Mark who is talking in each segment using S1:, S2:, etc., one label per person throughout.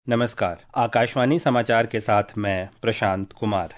S1: नमस्कार। आकाशवाणी समाचार के साथ मैं प्रशांत कुमार।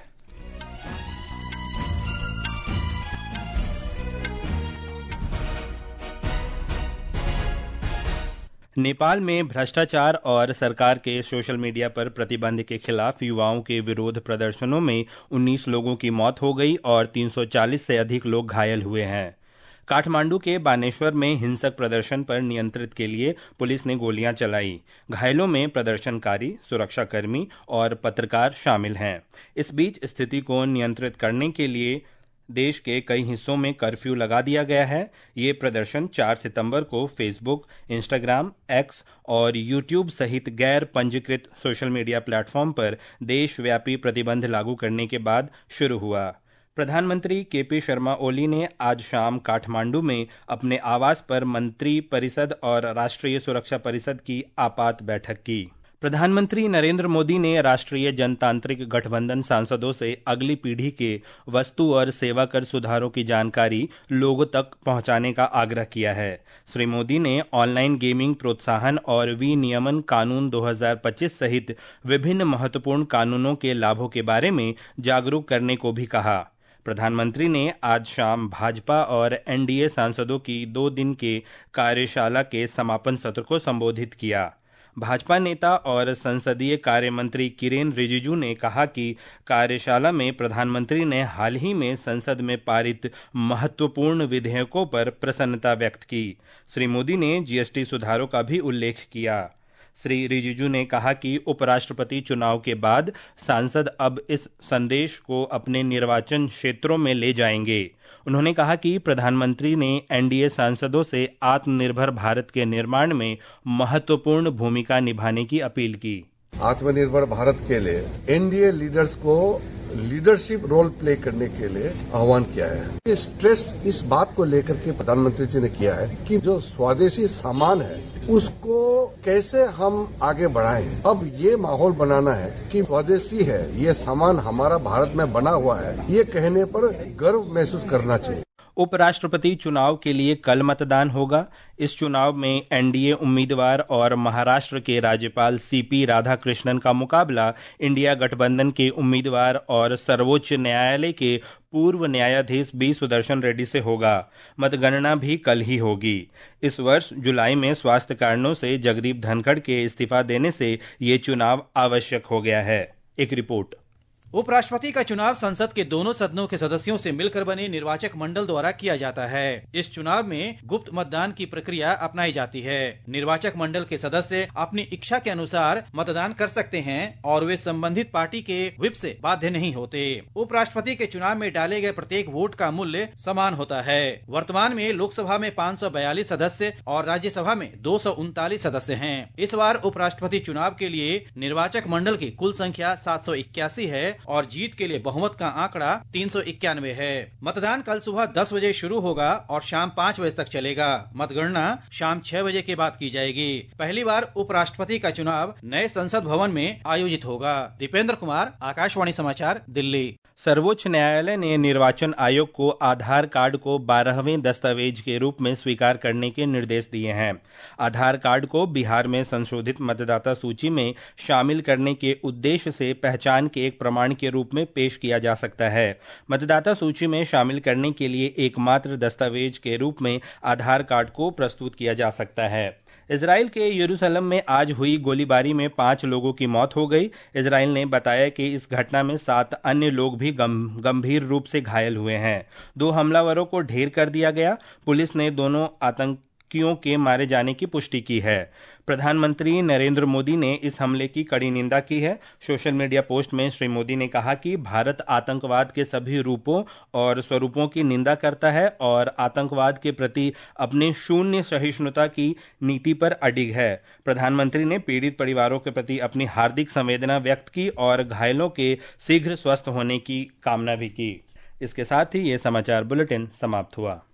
S1: नेपाल में भ्रष्टाचार और सरकार के सोशल मीडिया पर प्रतिबंध के खिलाफ युवाओं के विरोध प्रदर्शनों में 19 लोगों की मौत हो गई और 340 से अधिक लोग घायल हुए हैं। काठमांडू के बानेश्वर में हिंसक प्रदर्शन पर नियंत्रित के लिए पुलिस ने गोलियां चलाई। घायलों में प्रदर्शनकारी, सुरक्षाकर्मी और पत्रकार शामिल हैं। इस बीच स्थिति को नियंत्रित करने के लिए देश के कई हिस्सों में कर्फ्यू लगा दिया गया है। ये प्रदर्शन 4 सितंबर को फेसबुक, इंस्टाग्राम, एक्स और यूट्यूब सहित गैर पंजीकृत सोशल मीडिया प्लेटफॉर्म पर देशव्यापी प्रतिबंध लागू करने के बाद शुरू हुआ। प्रधानमंत्री केपी शर्मा ओली ने आज शाम काठमांडू में अपने आवास पर मंत्री परिषद और राष्ट्रीय सुरक्षा परिषद की आपात बैठक की। प्रधानमंत्री नरेंद्र मोदी ने राष्ट्रीय जनतांत्रिक गठबंधन सांसदों से अगली पीढ़ी के वस्तु और सेवा कर सुधारों की जानकारी लोगों तक पहुंचाने का आग्रह किया है। श्री मोदी ने ऑनलाइन गेमिंग प्रोत्साहन और विनियमन कानून 2025 सहित विभिन्न महत्वपूर्ण कानूनों के लाभों के बारे में जागरूक करने को भी कहा। प्रधानमंत्री ने आज शाम भाजपा और एनडीए सांसदों की 2 दिन के कार्यशाला के समापन सत्र को संबोधित किया। भाजपा नेता और संसदीय कार्य मंत्री किरेन रिजिजू ने कहा कि कार्यशाला में प्रधानमंत्री ने हाल ही में संसद में पारित महत्वपूर्ण विधेयकों पर प्रसन्नता व्यक्त की। श्री मोदी ने जीएसटी सुधारों का भी उल्लेख किया। श्री रिजिजू ने कहा कि उपराष्ट्रपति चुनाव के बाद सांसद अब इस संदेश को अपने निर्वाचन क्षेत्रों में ले जाएंगे। उन्होंने कहा कि प्रधानमंत्री ने एनडीए सांसदों से आत्मनिर्भर भारत के निर्माण में महत्वपूर्ण भूमिका निभाने की अपील की।
S2: आत्मनिर्भर भारत के लिए एनडीए लीडर्स को लीडरशिप रोल प्ले करने के लिए आह्वान किया है। ये स्ट्रेस इस बात को लेकर के प्रधानमंत्री जी ने किया है कि जो स्वदेशी सामान है उसको कैसे हम आगे बढ़ाएं। अब ये माहौल बनाना है कि स्वदेशी है, ये सामान हमारा भारत में बना हुआ है, ये कहने पर गर्व महसूस करना चाहिए।
S1: उपराष्ट्रपति चुनाव के लिए कल मतदान होगा। इस चुनाव में एनडीए उम्मीदवार और महाराष्ट्र के राज्यपाल सीपी राधाकृष्णन का मुकाबला इंडिया गठबंधन के उम्मीदवार और सर्वोच्च न्यायालय के पूर्व न्यायाधीश बी सुदर्शन रेड्डी से होगा। मतगणना भी कल ही होगी। इस वर्ष जुलाई में स्वास्थ्य कारणों से जगदीप धनखड़ के इस्तीफा देने से ये चुनाव आवश्यक हो गया है। एक रिपोर्ट।
S3: उपराष्ट्रपति का चुनाव संसद के दोनों सदनों के सदस्यों से मिलकर बने निर्वाचक मंडल द्वारा किया जाता है। इस चुनाव में गुप्त मतदान की प्रक्रिया अपनाई जाती है। निर्वाचक मंडल के सदस्य अपनी इच्छा के अनुसार मतदान कर सकते हैं और वे संबंधित पार्टी के व्हिप से बाध्य नहीं होते। उपराष्ट्रपति के चुनाव में डाले गए प्रत्येक वोट का मूल्य समान होता है। वर्तमान में लोकसभा में 542 सदस्य और राज्यसभा में 239 सदस्य हैं। इस बार उपराष्ट्रपति चुनाव के लिए निर्वाचक मंडल की कुल संख्या 781 है और जीत के लिए बहुमत का आंकड़ा 391 है। मतदान कल सुबह 10 बजे शुरू होगा और शाम 5 बजे तक चलेगा। मतगणना शाम 6 बजे के बाद की जाएगी। पहली बार उपराष्ट्रपति का चुनाव नए संसद भवन में आयोजित होगा। दीपेंद्र कुमार, आकाशवाणी समाचार, दिल्ली।
S1: सर्वोच्च न्यायालय ने निर्वाचन आयोग को आधार कार्ड को 12वें दस्तावेज के रूप में स्वीकार करने के निर्देश दिए हैं। आधार कार्ड को बिहार में संशोधित मतदाता सूची में शामिल करने के उद्देश्य से पहचान के एक प्रमाण के रूप में पेश किया जा सकता है। मतदाता सूची में शामिल करने के लिए एकमात्र दस्तावेज के रूप में आधार कार्ड को प्रस्तुत किया जा सकता है। इजराइल के यरूशलेम में आज हुई गोलीबारी में 5 लोगों की मौत हो गई। इजराइल ने बताया कि इस घटना में 7 अन्य लोग भी गंभीर रूप से घायल हुए हैं। 2 हमलावरों को ढेर कर दिया गया। पुलिस ने दोनों आतंकियों के मारे जाने की पुष्टि की है। प्रधानमंत्री नरेंद्र मोदी ने इस हमले की कड़ी निंदा की है। सोशल मीडिया पोस्ट में श्री मोदी ने कहा कि भारत आतंकवाद के सभी रूपों और स्वरूपों की निंदा करता है और आतंकवाद के प्रति अपने शून्य सहिष्णुता की नीति पर अडिग है। प्रधानमंत्री ने पीड़ित परिवारों के प्रति अपनी हार्दिक संवेदना व्यक्त की और घायलों के शीघ्र स्वस्थ होने की कामना भी की। इसके साथ ही ये समाचार बुलेटिन समाप्त हुआ।